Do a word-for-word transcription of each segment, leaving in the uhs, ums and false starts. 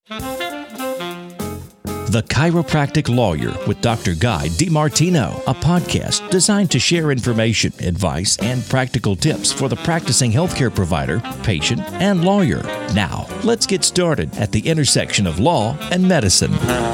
The Chiropractic Lawyer with Doctor Guy DiMartino, a podcast designed to share information, advice, and practical tips for the practicing healthcare provider, patient, and lawyer. Now, let's get started at the intersection of law and medicine.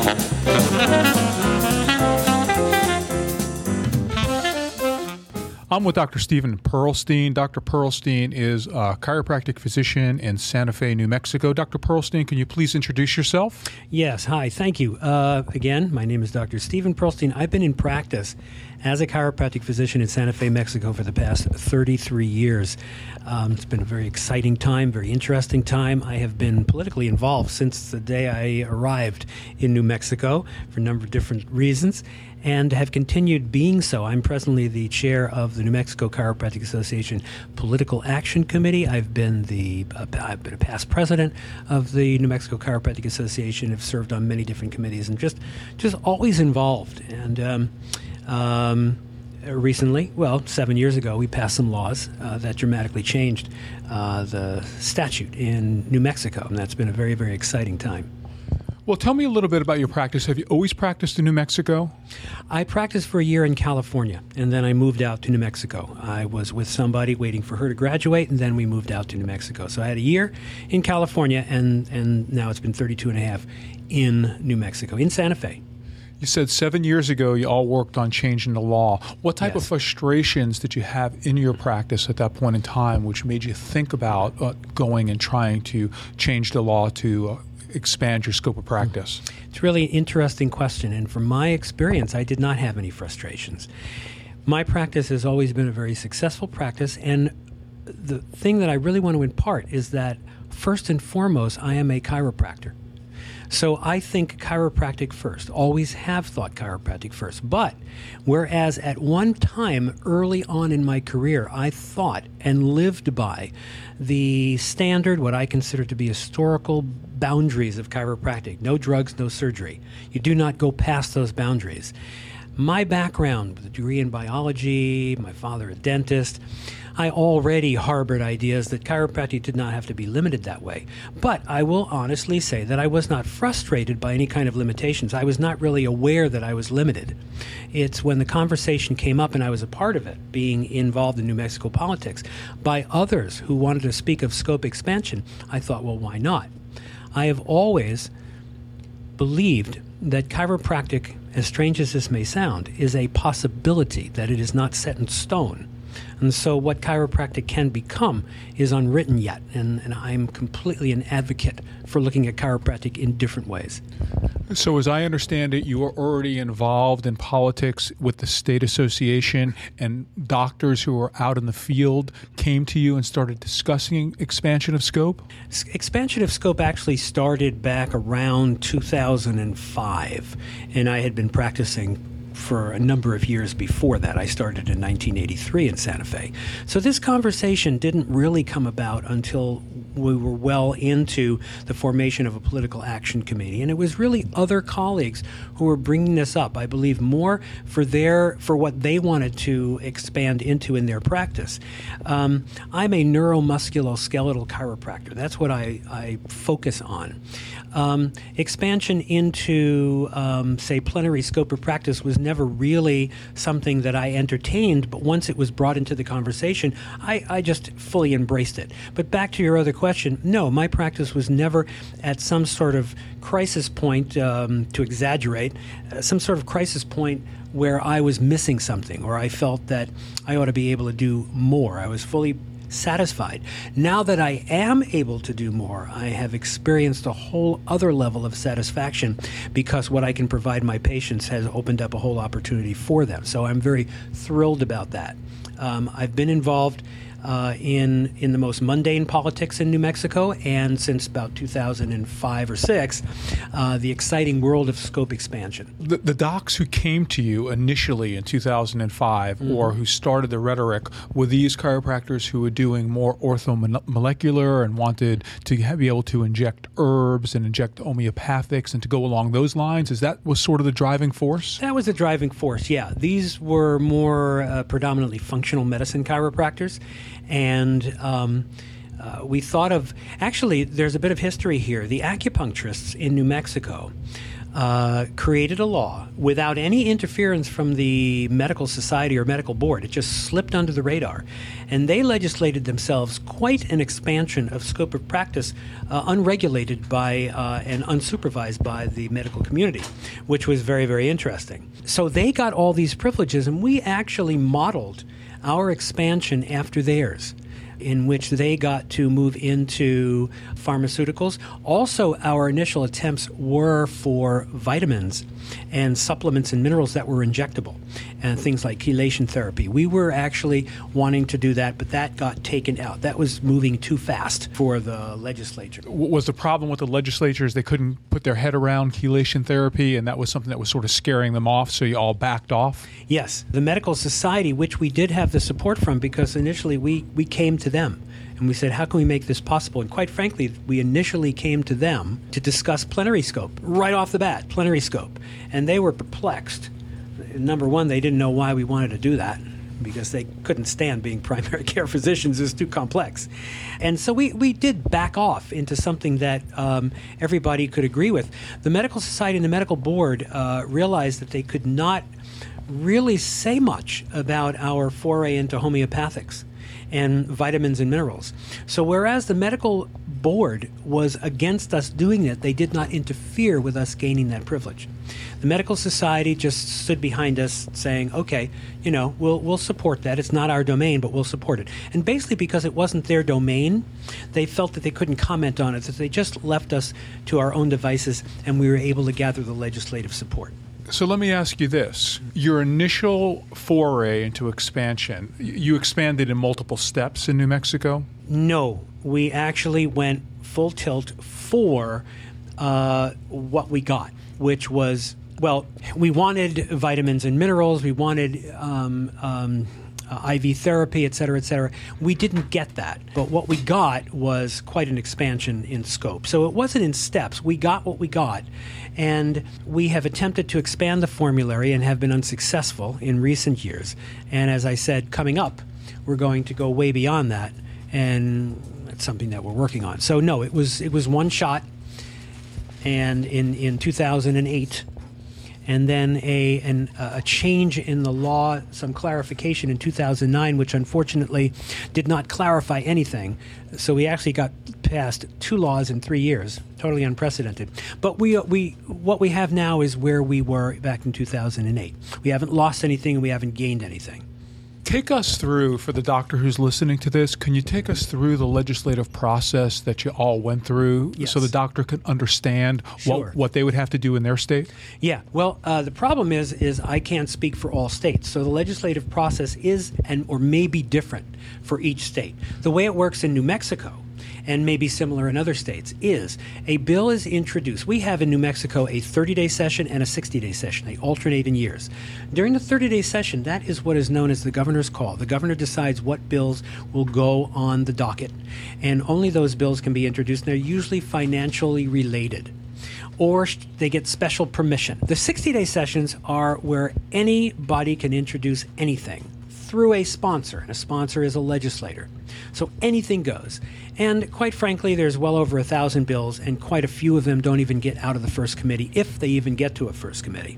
I'm with Doctor Stephen Perlstein. Doctor Perlstein is a chiropractic physician in Santa Fe, New Mexico. Doctor Perlstein, can you please introduce yourself? Yes. Hi. Thank you. Uh, again, my name is Doctor Stephen Perlstein. I've been in practice as a chiropractic physician in Santa Fe, Mexico for the past thirty-three years. Um, it's been a very exciting time, very interesting time. I have been politically involved since the day I arrived in New Mexico for a number of different reasons, and have continued being so. I'm presently the chair of the New Mexico Chiropractic Association Political Action Committee. I've been the uh, I've been a past president of the New Mexico Chiropractic Association. Have served on many different committees and just just always involved. And um, um, recently, well, seven years ago, we passed some laws uh, that dramatically changed uh, the statute in New Mexico, and that's been a very, very exciting time. Well, tell me a little bit about your practice. Have you always practiced in New Mexico? I practiced for a year in California, and then I moved out to New Mexico. I was with somebody waiting for her to graduate, and then we moved out to New Mexico. So I had a year in California, and, and now it's been thirty-two and a half in New Mexico, in Santa Fe. You said seven years ago you all worked on changing the law. What type Yes. of frustrations did you have in your practice at that point in time which made you think about uh, going and trying to change the law to uh, expand your scope of practice? It's really an interesting question, and from my experience, I did not have any frustrations. My practice has always been a very successful practice, and the thing that I really want to impart is that, first and foremost, I am a chiropractor. So I think chiropractic first, always have thought chiropractic first. But whereas at one time early on in my career, I thought and lived by the standard, what I consider to be historical boundaries of chiropractic, no drugs, no surgery. You do not go past those boundaries. My background, with a degree in biology, my father a dentist, I already harbored ideas that chiropractic did not have to be limited that way. But I will honestly say that I was not frustrated by any kind of limitations. I was not really aware that I was limited. It's when the conversation came up and I was a part of it, being involved in New Mexico politics, by others who wanted to speak of scope expansion, I thought, well, why not? I have always believed that chiropractic, as strange as this may sound, is a possibility, that it is not set in stone. And so what chiropractic can become is unwritten yet, and, and I'm completely an advocate for looking at chiropractic in different ways. So as I understand it, you were already involved in politics with the state association, and doctors who were out in the field came to you and started discussing expansion of scope? S- Expansion of scope actually started back around two thousand five, and I had been practicing for a number of years before that. I started in nineteen eighty-three in Santa Fe. So this conversation didn't really come about until we were well into the formation of a political action committee, and it was really other colleagues who were bringing this up, I believe, more for their for what they wanted to expand into in their practice. Um, I'm a neuromusculoskeletal chiropractor. That's what I, I focus on. Um, expansion into, um, say, plenary scope of practice was never really something that I entertained, but once it was brought into the conversation, I, I just fully embraced it. But back to your other question, no, my practice was never at some sort of crisis point, um, to exaggerate, uh, some sort of crisis point where I was missing something or I felt that I ought to be able to do more. I was fully satisfied. Now that I am able to do more, I have experienced a whole other level of satisfaction because what I can provide my patients has opened up a whole opportunity for them. So I'm very thrilled about that. Um, I've been involved uh, in in the most mundane politics in New Mexico, and since about two thousand five or six, uh, the exciting world of scope expansion. The, the docs who came to you initially in two thousand five, mm-hmm. or who started the rhetoric, were these chiropractors who were doing more orthomolecular and wanted to have, be able to inject herbs and inject homeopathics and to go along those lines? Is that was sort of the driving force? That was the driving force, yeah. These were more uh, predominantly functional medicine chiropractors. And um, uh, we thought of, actually, there's a bit of history here. The acupuncturists in New Mexico uh, created a law without any interference from the medical society or medical board. It just slipped under the radar. And they legislated themselves quite an expansion of scope of practice, uh, unregulated by uh, and unsupervised by the medical community, which was very, very interesting. So they got all these privileges, and we actually modeled our expansion after theirs, in which they got to move into pharmaceuticals. Also, our initial attempts were for vitamins and supplements and minerals that were injectable, and things like chelation therapy. We were actually wanting to do that, but that got taken out. That was moving too fast for the legislature. Was the problem with the legislatures they couldn't put their head around chelation therapy, and that was something that was sort of scaring them off, so you all backed off? Yes. The medical society, which we did have the support from, because initially we, we came to them and we said, how can we make this possible? And quite frankly, we initially came to them to discuss plenary scope, right off the bat, plenary scope. And they were perplexed. Number one, they didn't know why we wanted to do that, because they couldn't stand being primary care physicians. It was too complex. And so we, we did back off into something that um, everybody could agree with. The medical society and the medical board uh, realized that they could not really say much about our foray into homeopathics and vitamins and minerals. So whereas the medical board was against us doing it, they did not interfere with us gaining that privilege. The medical society just stood behind us saying, okay, you know, we'll we'll support that. It's not our domain, but we'll support it. And basically because it wasn't their domain, they felt that they couldn't comment on it, that they just left us to our own devices, and we were able to gather the legislative support. So let me ask you this. Your initial foray into expansion, you expanded in multiple steps in New Mexico? No, we actually went full tilt for uh, what we got, which was, well, we wanted vitamins and minerals, we wanted um, um, uh, I V therapy, et cetera, et cetera. We didn't get that, but what we got was quite an expansion in scope. So it wasn't in steps. We got what we got, and we have attempted to expand the formulary and have been unsuccessful in recent years. And as I said, coming up, we're going to go way beyond that, and it's something that we're working on. So no, it was it was one shot, and in, in two thousand eight, and then a an, a change in the law, some clarification in two thousand nine, which unfortunately did not clarify anything. So we actually got passed two laws in three years, totally unprecedented. But we we what we have now is where we were back in two thousand eight. We haven't lost anything, and we haven't gained anything. Take us through, for the doctor who's listening to this, can you take us through the legislative process that you all went through, yes, so the doctor can understand sure. what, what they would have to do in their state? Yeah, well, uh, the problem is is I can't speak for all states. So the legislative process is and or may be different for each state. The way it works in New Mexico, and maybe similar in other states, is a bill is introduced. We have in New Mexico a thirty-day session and a sixty-day session. They alternate in years. During the thirty-day session, that is what is known as the governor's call. The governor decides what bills will go on the docket, and only those bills can be introduced, and they're usually financially related, or they get special permission. The sixty-day sessions are where anybody can introduce anything through a sponsor, and a sponsor is a legislator. So anything goes. And quite frankly, there's well over a thousand bills, and quite a few of them don't even get out of the first committee, if they even get to a first committee.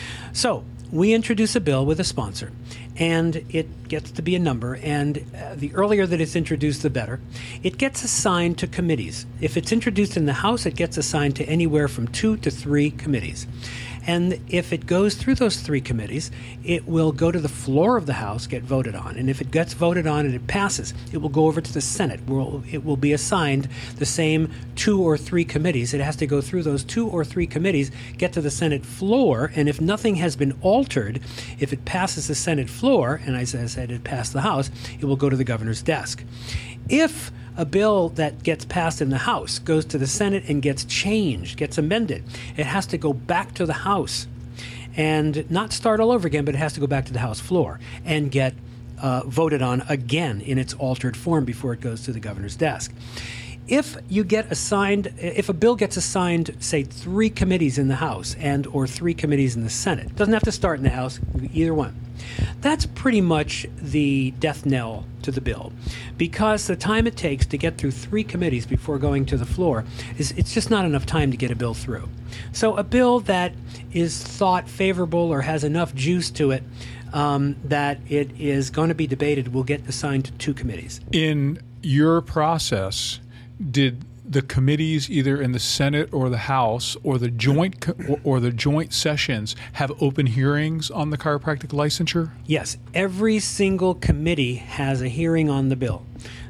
So we introduce a bill with a sponsor, and it gets to be a number, and uh, the earlier that it's introduced, the better. It gets assigned to committees. If it's introduced in the House, it gets assigned to anywhere from two to three committees. And if it goes through those three committees, it will go to the floor of the House, get voted on. And if it gets voted on and it passes, it will go over to the Senate, where it will be assigned the same two or three committees. It has to go through those two or three committees, get to the Senate floor, and if nothing has been altered, if it passes the Senate floor, and as I said, it passed the House, it will go to the governor's desk. If a bill that gets passed in the House goes to the Senate and gets changed, gets amended, it has to go back to the House and not start all over again, but it has to go back to the House floor and get uh, voted on again in its altered form before it goes to the governor's desk. If you get assigned, if a bill gets assigned, say, three committees in the House and or three committees in the Senate, it doesn't have to start in the House, either one. That's pretty much the death knell to the bill, because the time it takes to get through three committees before going to the floor is it's just not enough time to get a bill through. So a bill that is thought favorable or has enough juice to it um, that it is going to be debated will get assigned to two committees. In your process, did the committees either in the Senate or the House or the joint co- or, or the joint sessions have open hearings on the chiropractic licensure? Yes, every single committee has a hearing on the bill.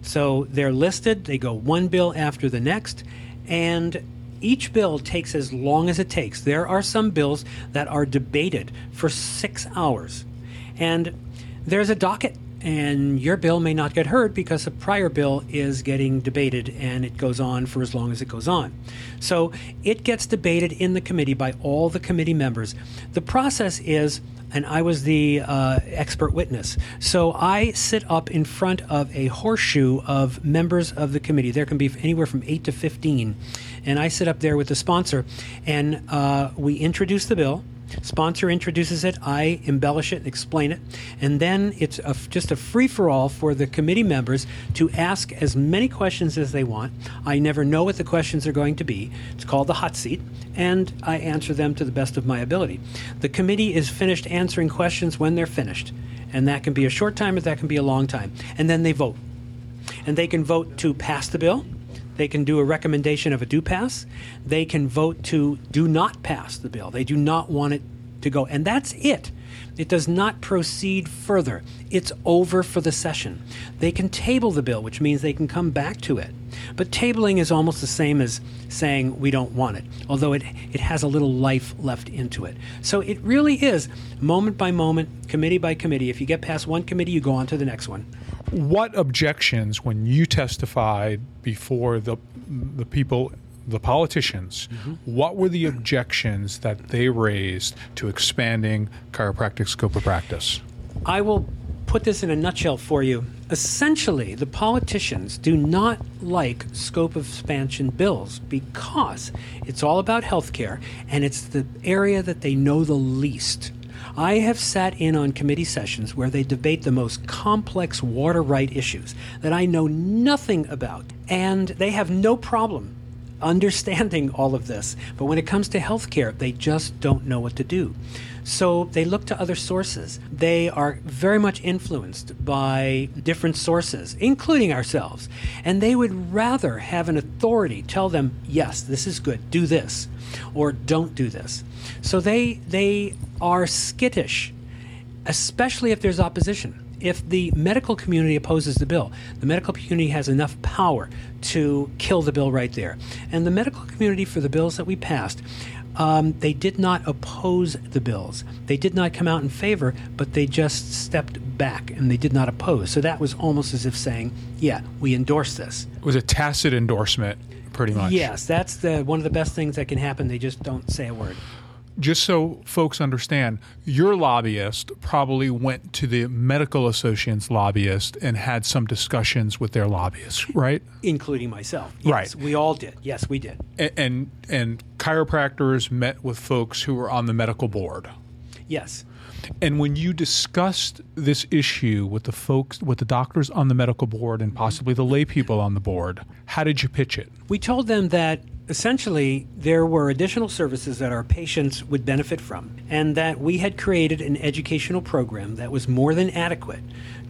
So they're listed, they go one bill after the next, and each bill takes as long as it takes. There are some bills that are debated for six hours, and there's a docket. And your bill may not get heard because a prior bill is getting debated, and it goes on for as long as it goes on. So it gets debated in the committee by all the committee members. The process is, and I was the uh, expert witness, so I sit up in front of a horseshoe of members of the committee. There can be anywhere from eight to fifteen. And I sit up there with the sponsor, and uh, we introduce the bill. Sponsor introduces it, I embellish it and explain it, and then it's a, just a free-for-all for the committee members to ask as many questions as they want. I never know what the questions are going to be. It's called the hot seat, and I answer them to the best of my ability. The committee is finished answering questions when they're finished, and that can be a short time or that can be a long time, and then they vote. And they can vote to pass the bill. They can do a recommendation of a do pass. They can vote to do not pass the bill. They do not want it to go. And that's it. It does not proceed further. It's over for the session. They can table the bill, which means they can come back to it. But tabling is almost the same as saying we don't want it, although it, it has a little life left into it. So it really is moment by moment, committee by committee. If you get past one committee, you go on to the next one. What objections, when you testified before the the people, the politicians, mm-hmm. what were the objections that they raised to expanding chiropractic scope of practice? I will put this in a nutshell for you. Essentially, the politicians do not like scope of expansion bills because it's all about healthcare, and it's the area that they know the least. I have sat in on committee sessions where they debate the most complex water right issues that I know nothing about, and they have no problem understanding all of this. But when it comes to healthcare, they just don't know what to do. So they look to other sources. They are very much influenced by different sources, including ourselves. And they would rather have an authority tell them, yes, this is good, do this, or don't do this. So they they are skittish, especially if there's opposition. If the medical community opposes the bill, the medical community has enough power to kill the bill right there. And the medical community, for the bills that we passed, um, they did not oppose the bills. They did not come out in favor, but they just stepped back and they did not oppose. So that was almost as if saying, yeah, we endorse this. It was a tacit endorsement, pretty much. Yes, that's the one of the best things that can happen. They just don't say a word. Just so folks understand, your lobbyist probably went to the medical association's lobbyist and had some discussions with their lobbyist, right? Including myself. Yes, right. We all did. Yes, we did. And, and and chiropractors met with folks who were on the medical board. Yes. And when you discussed this issue with the folks, with the doctors on the medical board and possibly the lay people on the board, how did you pitch it? We told them that essentially there were additional services that our patients would benefit from, and that we had created an educational program that was more than adequate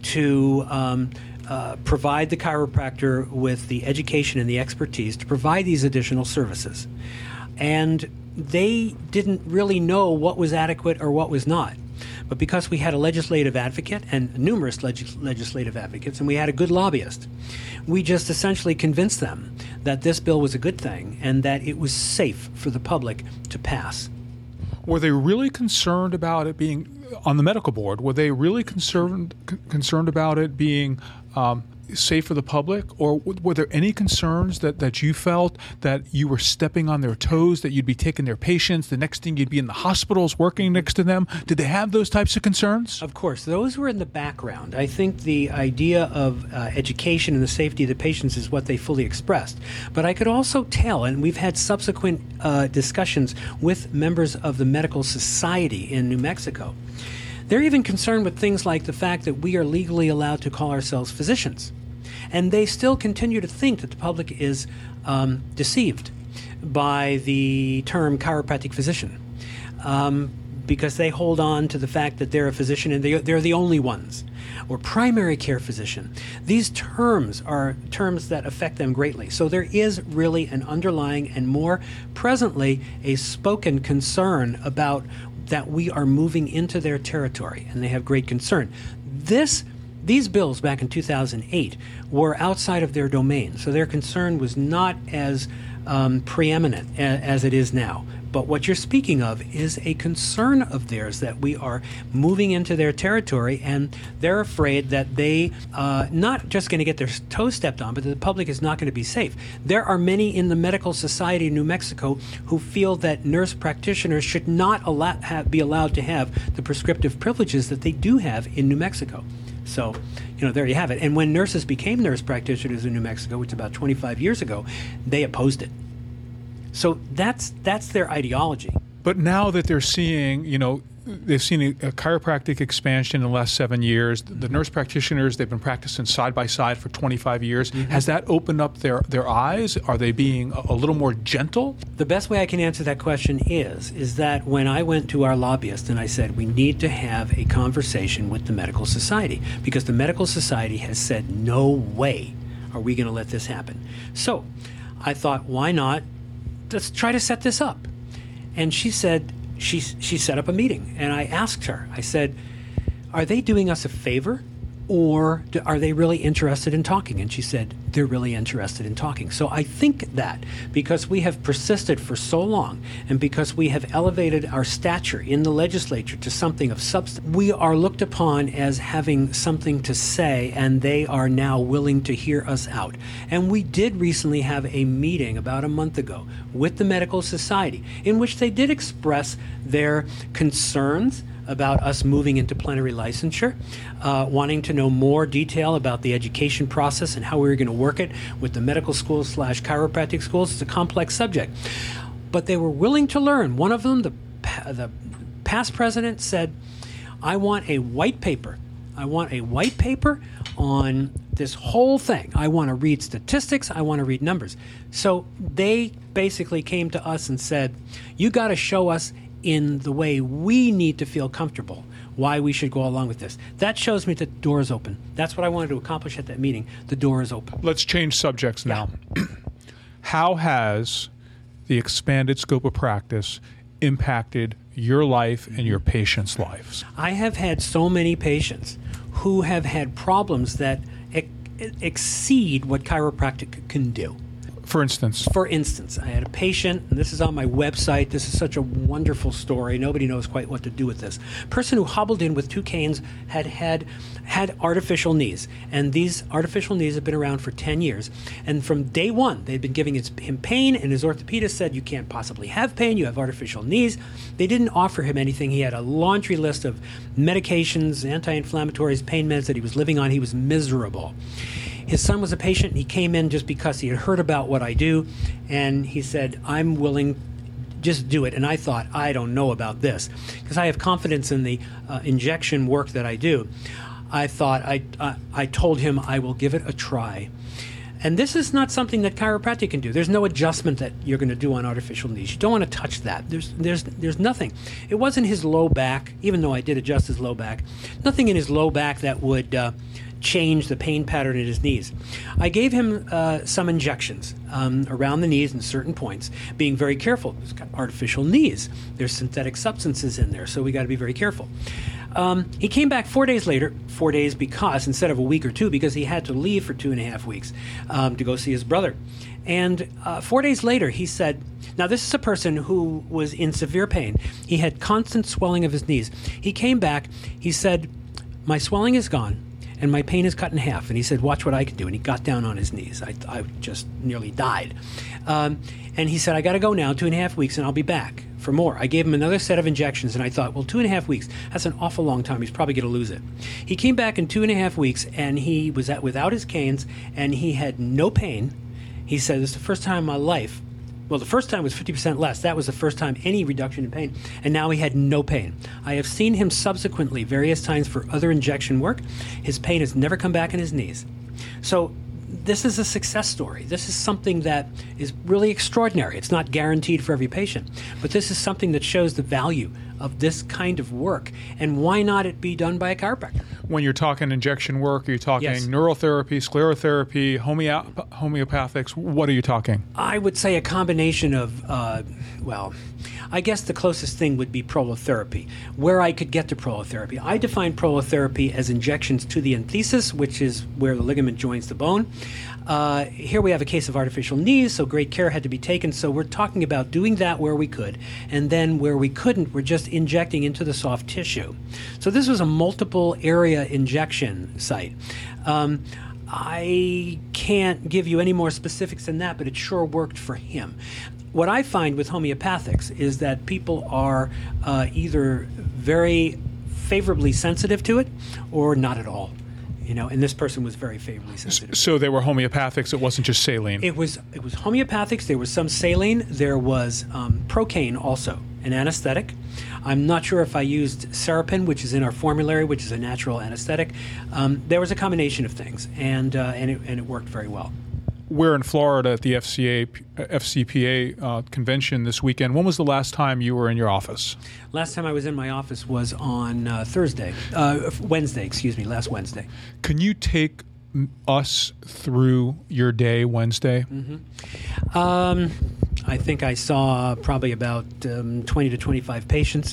to um, uh, provide the chiropractor with the education and the expertise to provide these additional services. And they didn't really know what was adequate or what was not. But because we had a legislative advocate and numerous legis- legislative advocates, and we had a good lobbyist, we just essentially convinced them that this bill was a good thing and that it was safe for the public to pass. Were they really concerned about it being, on the medical board, were they really concerned c- concerned about it being um, safe for the public? Or w- were there any concerns that, that you felt that you were stepping on their toes, that you'd be taking their patients, the next thing you'd be in the hospitals working next to them? Did they have those types of concerns? Of course. Those were in the background. I think the idea of uh, education and the safety of the patients is what they fully expressed. But I could also tell, and we've had subsequent uh, discussions with members of the Medical Society in New Mexico, They're even concerned with things like the fact that we are legally allowed to call ourselves physicians. And they still continue to think that the public is um, deceived by the term chiropractic physician, um, because they hold on to the fact that they're a physician and they, they're the only ones, or primary care physician. These terms are terms that affect them greatly. So there is really an underlying and more presently a spoken concern about that we are moving into their territory, and they have great concern. This These bills back in two thousand eight were outside of their domain, so their concern was not as um, preeminent a, as it is now. But what you're speaking of is a concern of theirs, that we are moving into their territory, and they're afraid that they uh, not just going to get their toes stepped on, but that the public is not going to be safe. There are many in the Medical Society of New Mexico who feel that nurse practitioners should not allow, have, be allowed to have the prescriptive privileges that they do have in New Mexico. So, you know, there you have it. And when nurses became nurse practitioners in New Mexico, which is about twenty-five years ago, they opposed it. So that's that's their ideology. But now that they're seeing, you know, they've seen a, a chiropractic expansion in the last seven years. The, the nurse practitioners, they've been practicing side by side for twenty-five years. Mm-hmm. Has that opened up their, their eyes? Are they being a, a little more gentle? The best way I can answer that question is, is that when I went to our lobbyist and I said, we need to have a conversation with the Medical Society, because the Medical Society has said, no way are we going to let this happen. So I thought, why not? Let's try to set this up. And she said, she, she set up a meeting. And I asked her, I said, are they doing us a favor, or do, are they really interested in talking? And she said, they're really interested in talking. So I think that because we have persisted for so long, and because we have elevated our stature in the legislature to something of substance, we are looked upon as having something to say, and they are now willing to hear us out. And we did recently have a meeting about a month ago with the Medical Society in which they did express their concerns about us moving into plenary licensure, uh, wanting to know more detail about the education process and how we were going to work it with the medical schools slash chiropractic schools. It's a complex subject. But they were willing to learn. One of them, the, the past president, said, I want a white paper. I want a white paper on this whole thing. I want to read statistics. I want to read numbers. So they basically came to us and said, you got to show us in the way we need to feel comfortable why we should go along with this. That shows me that the door is open. That's what I wanted to accomplish at that meeting. The door is open. Let's change subjects now. Yeah. How has the expanded scope of practice impacted your life and your patients' lives? I have had so many patients who have had problems that ex- exceed what chiropractic can do. For instance? For instance, I had a patient, and this is on my website. This is such a wonderful story. Nobody knows quite what to do with this. Person who hobbled in with two canes had had, had artificial knees, and these artificial knees have been around for ten years. And from day one, they'd been giving him pain, and his orthopedist said, you can't possibly have pain. You have artificial knees. They didn't offer him anything. He had a laundry list of medications, anti-inflammatories, pain meds that he was living on. He was miserable. His son was a patient, and he came in just because he had heard about what I do, and he said, I'm willing, just do it. And I thought, I don't know about this, because I have confidence in the uh, injection work that I do. I thought, I, uh, I told him I will give it a try. And this is not something that chiropractic can do. There's no adjustment that you're going to do on artificial knees. You don't want to touch that. There's, there's, there's nothing. It wasn't his low back, even though I did adjust his low back. Nothing in his low back that would Uh, change the pain pattern in his knees. I gave him uh, some injections um, around the knees in certain points, being very careful. He's got artificial knees. There's synthetic substances in there, so we got to be very careful. Um, he came back four days later, four days because, instead of a week or two, because he had to leave for two and a half weeks um, to go see his brother. And uh, four days later, he said, now this is a person who was in severe pain. He had constant swelling of his knees. He came back, he said, my swelling is gone, and my pain is cut in half. And he said, watch what I can do. And he got down on his knees. I, I just nearly died. Um, and he said, I got to go now, two and a half weeks, and I'll be back for more. I gave him another set of injections, and I thought, well, two and a half weeks, that's an awful long time. He's probably going to lose it. He came back in two and a half weeks, and he was at, without his canes, and he had no pain. He said, this is the first time in my life Well, the first time was fifty percent less. That was the first time any reduction in pain. And now he had no pain. I have seen him subsequently various times for other injection work. His pain has never come back in his knees. So this is a success story. This is something that is really extraordinary. It's not guaranteed for every patient, but this is something that shows the value of this kind of work, and why not it be done by a chiropractor? When you're talking injection work, are you talking Yes. neurotherapy, sclerotherapy, homeo- homeopathics? What are you talking? I would say a combination of, uh, well, I guess the closest thing would be prolotherapy. Where I could get to prolotherapy, I define prolotherapy as injections to the enthesis, which is where the ligament joins the bone. Uh, here we have a case of artificial knees, so great care had to be taken. So we're talking about doing that where we could, and then where we couldn't, we're just injecting into the soft tissue. So this was a multiple area injection site. Um, I can't give you any more specifics than that, but it sure worked for him. What I find with homeopathics is that people are uh, either very favorably sensitive to it or not at all. You know, and this person was very favorably sensitive. So they were homeopathics. It wasn't just saline. It was it was homeopathics. There was some saline. There was um, Procaine also, an anesthetic. I'm not sure if I used Serapin, which is in our formulary, which is a natural anesthetic. Um, there was a combination of things, and uh, and it and it worked very well. We're in Florida at the F C A, F C P A uh, convention this weekend. When was the last time you were in your office? Last time I was in my office was on uh, Thursday, uh, Wednesday, excuse me, last Wednesday. Can you take m- us through your day Wednesday? Mm-hmm. Um, I think I saw probably about um, twenty to twenty-five patients.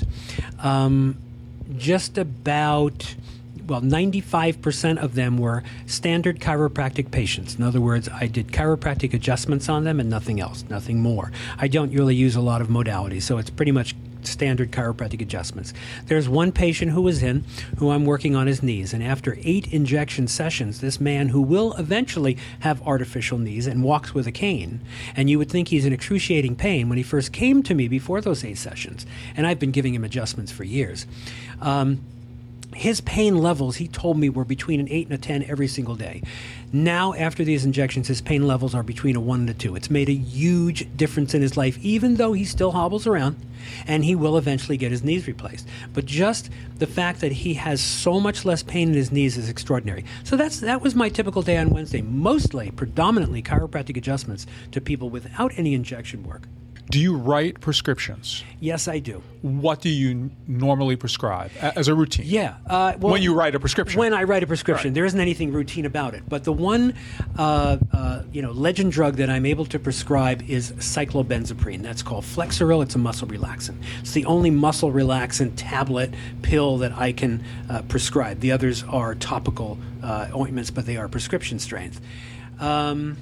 Um, just about... Well, ninety-five percent of them were standard chiropractic patients. In other words, I did chiropractic adjustments on them and nothing else, nothing more. I don't really use a lot of modalities, so it's pretty much standard chiropractic adjustments. There's one patient who was in who I'm working on his knees, and after eight injection sessions, this man who will eventually have artificial knees and walks with a cane, and you would think he's in excruciating pain when he first came to me before those eight sessions, and I've been giving him adjustments for years. Um, His pain levels, he told me, were between an eight and a ten every single day. Now, after these injections, his pain levels are between a one and a two. It's made a huge difference in his life, even though he still hobbles around, and he will eventually get his knees replaced. But just the fact that he has so much less pain in his knees is extraordinary. So that's that was my typical day on Wednesday, mostly, predominantly chiropractic adjustments to people without any injection work. Do you write prescriptions? Yes, I do. What do you normally prescribe a- as a routine? Yeah. Uh, well, when you write a prescription? When I write a prescription. Right. There isn't anything routine about it. But the one uh, uh, you know, legend drug that I'm able to prescribe is cyclobenzaprine. That's called Flexeril. It's a muscle relaxant. It's the only muscle relaxant tablet pill that I can uh, prescribe. The others are topical uh, ointments, but they are prescription strength. Um,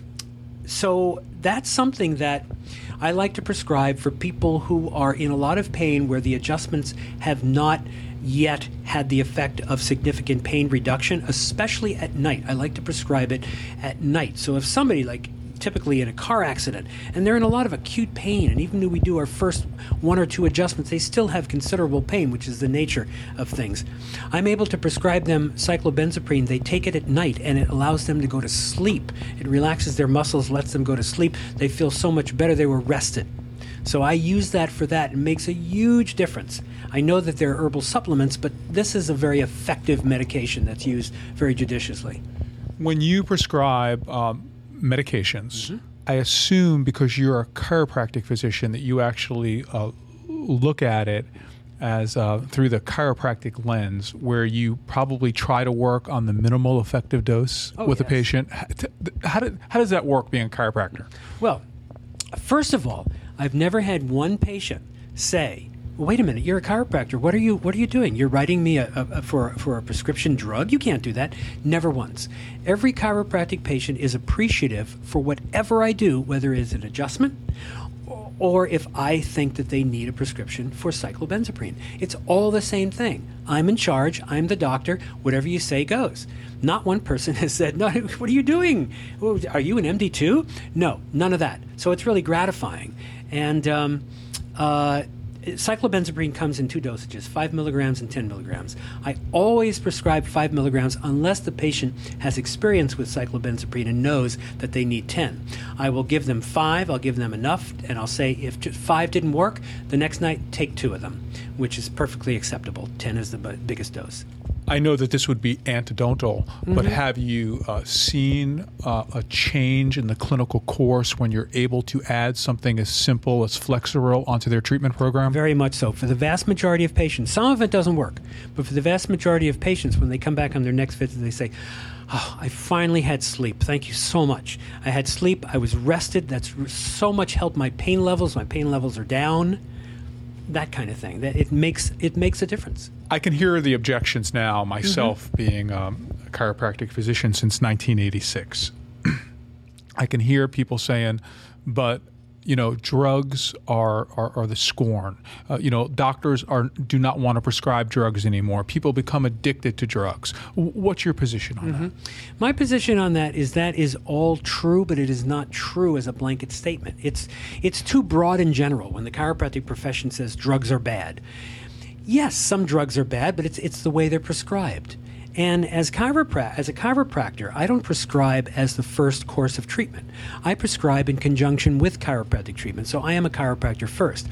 so that's something that I like to prescribe for people who are in a lot of pain where the adjustments have not yet had the effect of significant pain reduction, especially at night. I like to prescribe it at night. So if somebody, like typically in a car accident, and they're in a lot of acute pain, and even though we do our first one or two adjustments, they still have considerable pain, which is the nature of things. I'm able to prescribe them cyclobenzaprine. They take it at night, and it allows them to go to sleep. It relaxes their muscles, lets them go to sleep. They feel so much better. They were rested. So I use that for that. It makes a huge difference. I know that there are herbal supplements, but this is a very effective medication that's used very judiciously. When you prescribe um, medications, Mm-hmm. I assume because you're a chiropractic physician that you actually uh, look at it as uh, through the chiropractic lens, where you probably try to work on the minimal effective dose Oh, with yes. a patient. How, do, how does that work being a chiropractor? Well, first of all, I've never had one patient say, "Wait a minute, you're a chiropractor. What are you? What are you doing? You're writing me a, a, a, for for a prescription drug? You can't do that." Never once. Every chiropractic patient is appreciative for whatever I do, whether it's an adjustment or, or if I think that they need a prescription for cyclobenzaprine. It's all the same thing. I'm in charge. I'm the doctor. Whatever you say goes. Not one person has said, "No, what are you doing? Are you an M D too?" No, none of that. So it's really gratifying. And um, uh, cyclobenzaprine comes in two dosages, five milligrams and ten milligrams. I always prescribe five milligrams unless the patient has experience with cyclobenzaprine and knows that they need ten. I will give them five, I'll give them enough, and I'll say if five didn't work, the next night take two of them, which is perfectly acceptable. ten is the b- biggest dose. I know that this would be anecdotal, mm-hmm. but have you uh, seen uh, a change in the clinical course when you're able to add something as simple as Flexeril onto their treatment program? Very much so. For the vast majority of patients, some of it doesn't work, but for the vast majority of patients, when they come back on their next visit, they say, oh, I finally had sleep. Thank you so much. I had sleep. I was rested. That's so much helped my pain levels. My pain levels are down. That kind of thing. That it makes it makes a difference. I can hear the objections now, myself mm-hmm. being um, a chiropractic physician since nineteen eighty-six. I can hear people saying, but you know, drugs are are, are the scorn. Uh, you know, doctors are do not want to prescribe drugs anymore. People become addicted to drugs. W- what's your position on mm-hmm. that? My position on that is that is all true, but it is not true as a blanket statement. It's it's too broad in general. When the chiropractic profession says drugs are bad, yes, some drugs are bad, but it's it's the way they're prescribed. And as, chiropra- as a chiropractor, I don't prescribe as the first course of treatment. I prescribe in conjunction with chiropractic treatment. So I am a chiropractor first.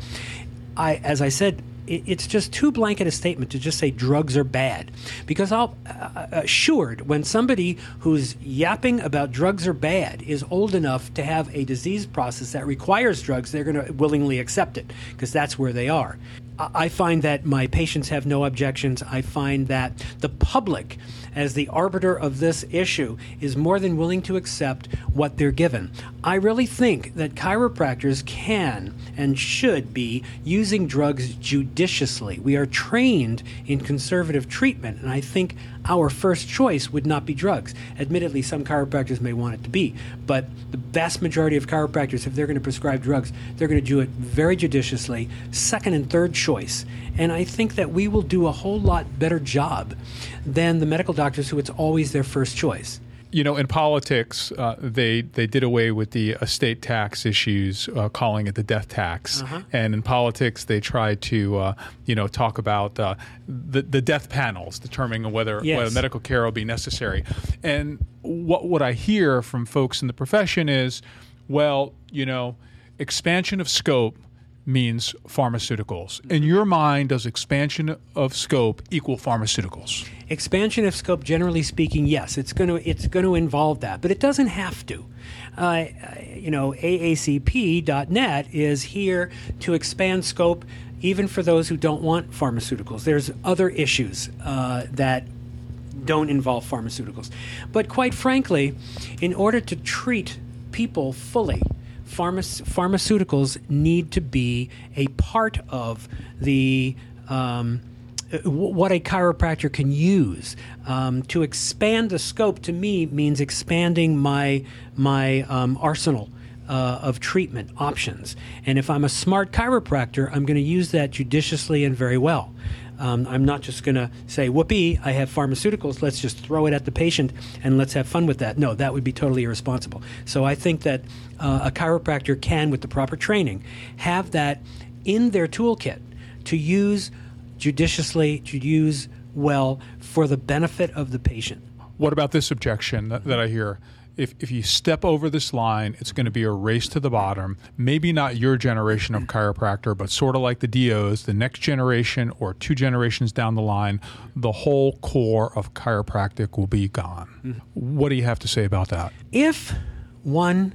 I, as I said, it, it's just too blanket a statement to just say drugs are bad. Because I'll uh, assured when somebody who's yapping about drugs are bad is old enough to have a disease process that requires drugs, they're going to willingly accept it because that's where they are. I find that my patients have no objections. I find that the public, as the arbiter of this issue, is more than willing to accept what they're given. I really think that chiropractors can and should be using drugs judiciously. We are trained in conservative treatment, and I think our first choice would not be drugs. Admittedly, some chiropractors may want it to be, but the vast majority of chiropractors, if they're going to prescribe drugs, they're going to do it very judiciously, second and third choice. And I think that we will do a whole lot better job than the medical doctors who it's always their first choice. You know, in politics, uh, they they did away with the estate tax issues, uh, calling it the death tax. Uh-huh. And in politics, they tried to, uh, you know, talk about uh, the the death panels, determining whether, yes. whether medical care will be necessary. And what what I hear from folks in the profession is, well, you know, expansion of scope means pharmaceuticals. In your mind, does expansion of scope equal pharmaceuticals? Expansion of scope, generally speaking, yes, it's going to it's going to involve that, but it doesn't have to. Uh, you know, A A C P dot net is here to expand scope, even for those who don't want pharmaceuticals. There's other issues uh, that don't involve pharmaceuticals, but quite frankly, in order to treat people fully, Pharma- pharmaceuticals need to be a part of the um, w- what a chiropractor can use. Um, to expand the scope, to me, means expanding my my um, arsenal uh, of treatment options. And if I'm a smart chiropractor, I'm going to use that judiciously and very well. Um, I'm not just going to say, whoopee, I have pharmaceuticals, let's just throw it at the patient and let's have fun with that. No, that would be totally irresponsible. So I think that uh, a chiropractor can, with the proper training, have that in their toolkit to use judiciously, to use well for the benefit of the patient. What about this objection that, that I hear? If if you step over this line, it's going to be a race to the bottom. Maybe not your generation of chiropractor, but sort of like the D Os, the next generation or two generations down the line, the whole core of chiropractic will be gone. Mm-hmm. What do you have to say about that? If one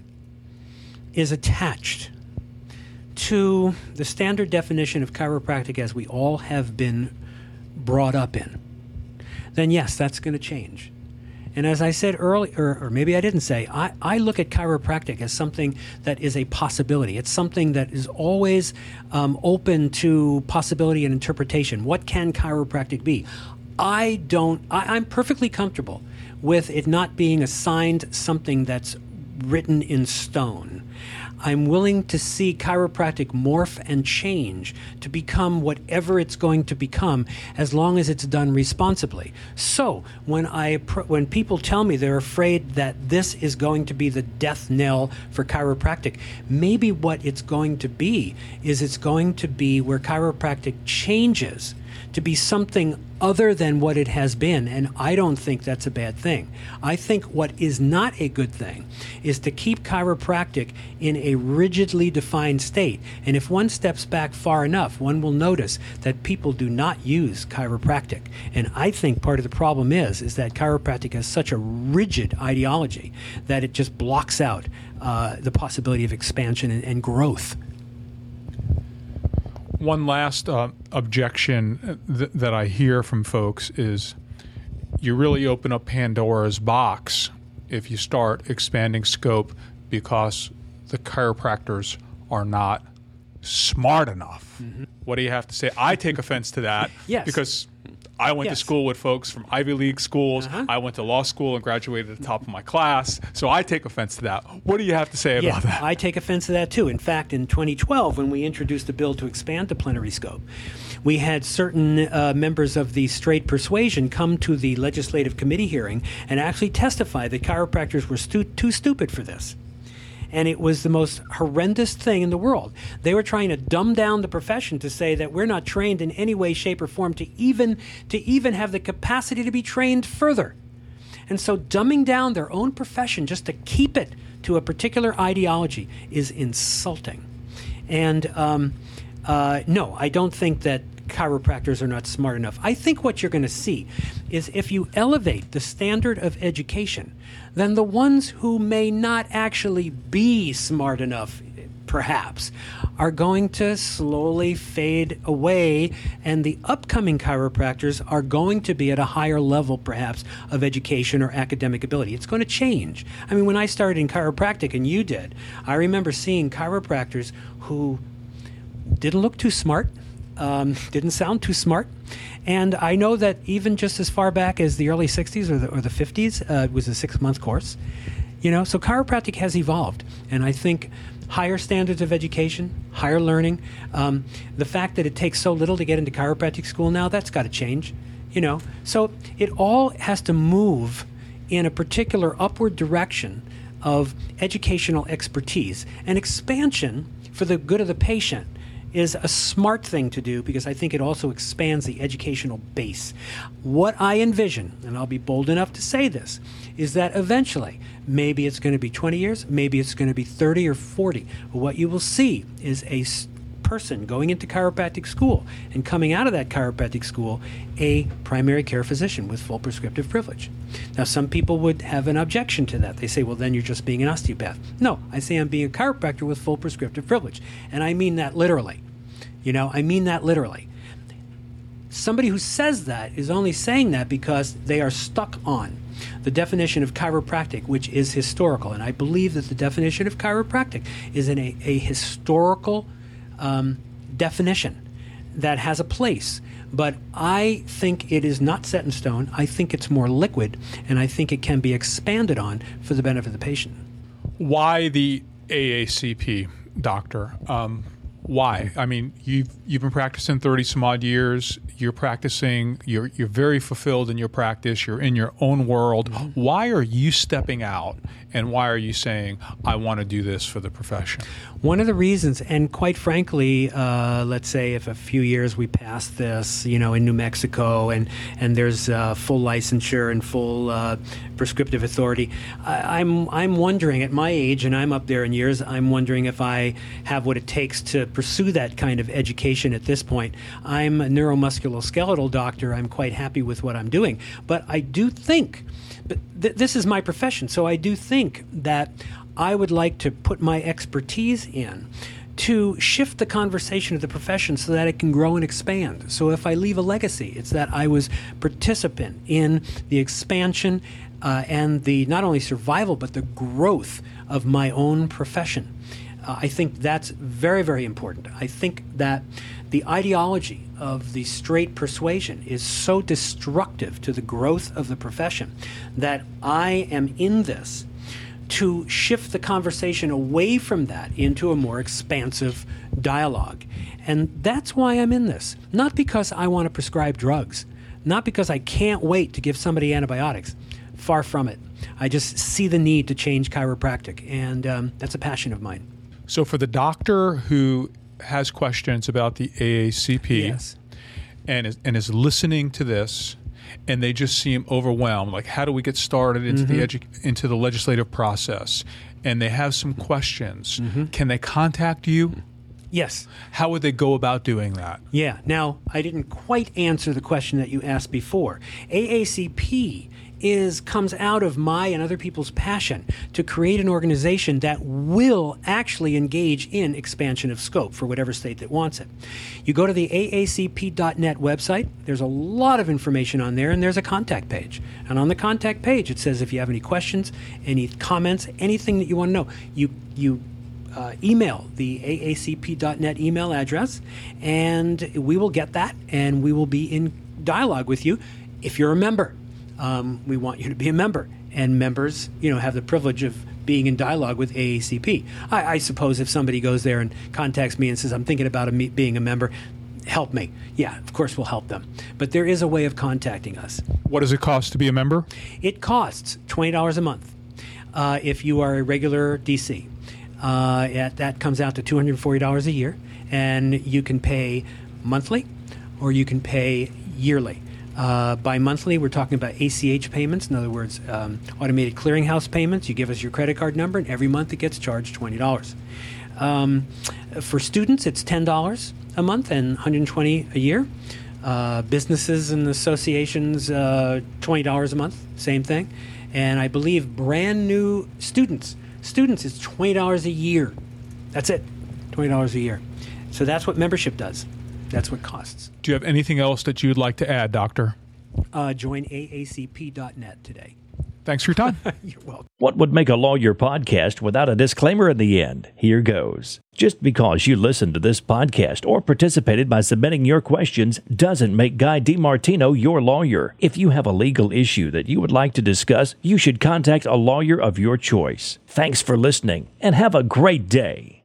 is attached to the standard definition of chiropractic as we all have been brought up in, then yes, that's going to change. And as I said earlier, or maybe I didn't say, I, I look at chiropractic as something that is a possibility. It's something that is always um, open to possibility and interpretation. What can chiropractic be? I don't, I, I'm perfectly comfortable with it not being assigned something that's written in stone. I'm willing to see chiropractic morph and change to become whatever it's going to become, as long as it's done responsibly. So when I when people tell me they're afraid that this is going to be the death knell for chiropractic, maybe what it's going to be is it's going to be where chiropractic changes to be something other than what it has been, and I don't think that's a bad thing. I think what is not a good thing is to keep chiropractic in a rigidly defined state. And if one steps back far enough, one will notice that people do not use chiropractic. And I think part of the problem is, is that chiropractic has such a rigid ideology that it just blocks out uh, the possibility of expansion and, and growth. One last uh, objection th- that I hear from folks is you really open up Pandora's box if you start expanding scope because the chiropractors are not smart enough. Mm-hmm. What do you have to say? I take offense to that yes. because I went yes. to school with folks from Ivy League schools. Uh-huh. I went to law school and graduated at the top of my class. So I take offense to that. What do you have to say yeah, about that? I take offense to that too. In fact, in twenty twelve, when we introduced a bill to expand the plenary scope, we had certain uh, members of the straight persuasion come to the legislative committee hearing and actually testify that chiropractors were stu- too stupid for this. And it was the most horrendous thing in the world. They were trying to dumb down the profession to say that we're not trained in any way, shape, or form to even to even have the capacity to be trained further. And so dumbing down their own profession just to keep it to a particular ideology is insulting. And um, uh, no, I don't think that chiropractors are not smart enough. I think what you're going to see is if you elevate the standard of education, then the ones who may not actually be smart enough, perhaps, are going to slowly fade away, and the upcoming chiropractors are going to be at a higher level, perhaps, of education or academic ability. It's going to change. I mean, when I started in chiropractic, and you did, I remember seeing chiropractors who didn't look too smart, Um, didn't sound too smart. And I know that even just as far back as the early sixties or the, or the fifties, uh, it was a six-month course. You know, so chiropractic has evolved. And I think higher standards of education, higher learning, um, the fact that it takes so little to get into chiropractic school now, that's got to change. You know, so it all has to move in a particular upward direction of educational expertise. And expansion for the good of the patient is a smart thing to do because I think it also expands the educational base. What I envision, and I'll be bold enough to say this, is that eventually, maybe it's going to be twenty years, maybe it's going to be thirty or forty, but what you will see is a person going into chiropractic school and coming out of that chiropractic school a primary care physician with full prescriptive privilege. Now, some people would have an objection to that. They say, well, then you're just being an osteopath. No, I say I'm being a chiropractor with full prescriptive privilege. And I mean that literally. You know, I mean that literally. Somebody who says that is only saying that because they are stuck on the definition of chiropractic, which is historical. And I believe that the definition of chiropractic is in a, a historical um, definition that has a place. But I think it is not set in stone. I think it's more liquid, and I think it can be expanded on for the benefit of the patient. Why the A A C P, doctor? Um, why? I mean, you've you've been practicing thirty some odd years. You're practicing. You're you're very fulfilled in your practice. You're in your own world. Mm-hmm. Why are you stepping out, and why are you saying, I want to do this for the profession? One of the reasons, and quite frankly, uh, let's say if a few years we pass this, you know, in New Mexico, and and there's uh, full licensure and full uh, prescriptive authority, I, I'm I'm wondering at my age, and I'm up there in years, I'm wondering if I have what it takes to pursue that kind of education at this point. I'm a neuromusculoskeletal doctor. I'm quite happy with what I'm doing, but I do think, but th- this is my profession, so I do think that I would like to put my expertise in to shift the conversation of the profession so that it can grow and expand. So if I leave a legacy, it's that I was participant in the expansion uh, and the not only survival, but the growth of my own profession. Uh, I think that's very, very important. I think that the ideology of the straight persuasion is so destructive to the growth of the profession that I am in this to shift the conversation away from that into a more expansive dialogue. And that's why I'm in this. Not because I want to prescribe drugs, not because I can't wait to give somebody antibiotics. Far from it. I just see the need to change chiropractic, and um, that's a passion of mine. So for the doctor who has questions about the A A C P Yes. and is, and is listening to this, and they just seem overwhelmed, like how do we get started into Mm-hmm. the edu- into the legislative process, and they have some questions, Mm-hmm. can they contact you? Yes. How would they go about doing that? Yeah. Now, I didn't quite answer the question that you asked before. A A C P is comes out of my and other people's passion to create an organization that will actually engage in expansion of scope for whatever state that wants it. You go to the A A C P dot net website, there's a lot of information on there, and there's a contact page. And on the contact page, it says if you have any questions, any comments, anything that you want to know, you you Uh, email the A A C P dot net email address, and we will get that, and we will be in dialogue with you if you're a member. Um, we want you to be a member, and members, you know, have the privilege of being in dialogue with A A C P. I, I suppose if somebody goes there and contacts me and says, I'm thinking about a me- being a member, help me. Yeah, of course we'll help them. But there is a way of contacting us. What does it cost to be a member? It costs twenty dollars a month uh, if you are a regular D C. Uh, at, that comes out to two hundred forty dollars a year, and you can pay monthly or you can pay yearly. Uh, by monthly, we're talking about A C H payments, in other words, um, automated clearinghouse payments. You give us your credit card number, and every month it gets charged twenty dollars. Um, for students, it's ten dollars a month and one hundred twenty dollars a year. Uh, businesses and associations, uh, twenty dollars a month, same thing. And I believe brand new students, Students, it's twenty dollars a year. That's it, twenty dollars a year. So that's what membership does. That's what costs. Do you have anything else that you'd like to add, Doctor? Uh, join A A C P dot net today. Thanks for your time. You're welcome. What would make a lawyer podcast without a disclaimer in the end? Here goes. Just because you listened to this podcast or participated by submitting your questions doesn't make Guy DeMartino your lawyer. If you have a legal issue that you would like to discuss, you should contact a lawyer of your choice. Thanks for listening, and have a great day.